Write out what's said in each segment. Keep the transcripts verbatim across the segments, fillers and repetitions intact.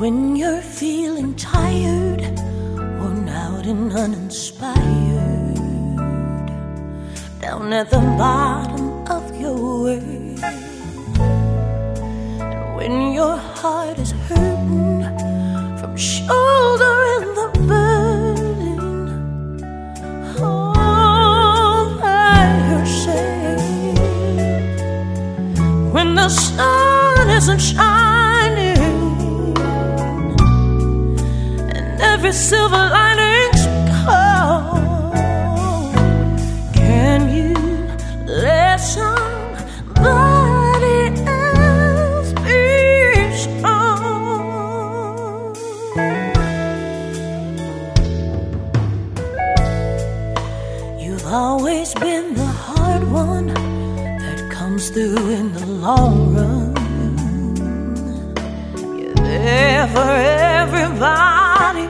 When you're feeling tired, worn out and uninspired, down at the bottom of your world, and when your heart is hurting from shouldering the burden all by yourself, when the sun isn't shining, every silver lining's cold, can you let somebody else be strong? You've always been the hard one that comes through in the long run. You're there for everybody.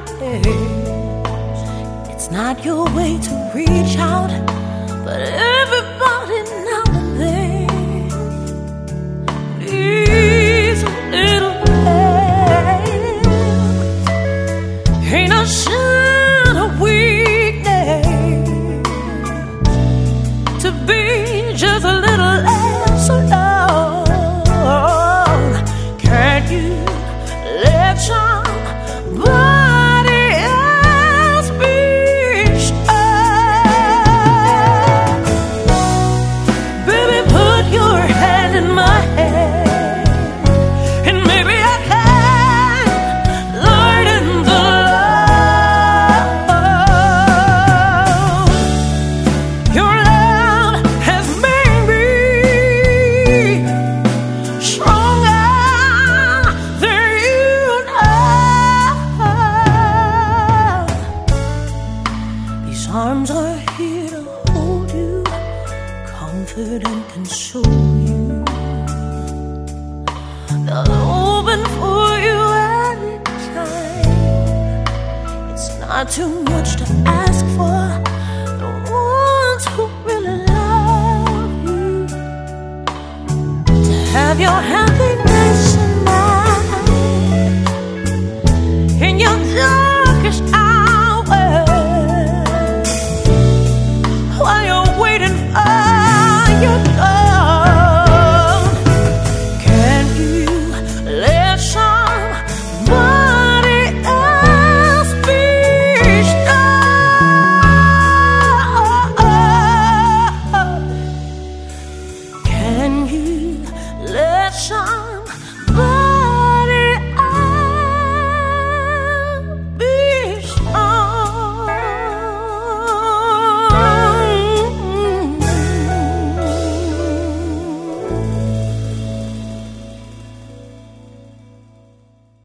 It's not your way to reach out, but everybody now and then needs a little help. Ain't a sign of weakness to be just a little less alone. Can't you let somebody arms are here to hold you, comfort and console you. They'll open for you anytime. It's not too much to ask for the ones who really love you, to have your happiness in mind in your darkest hour. Can you let some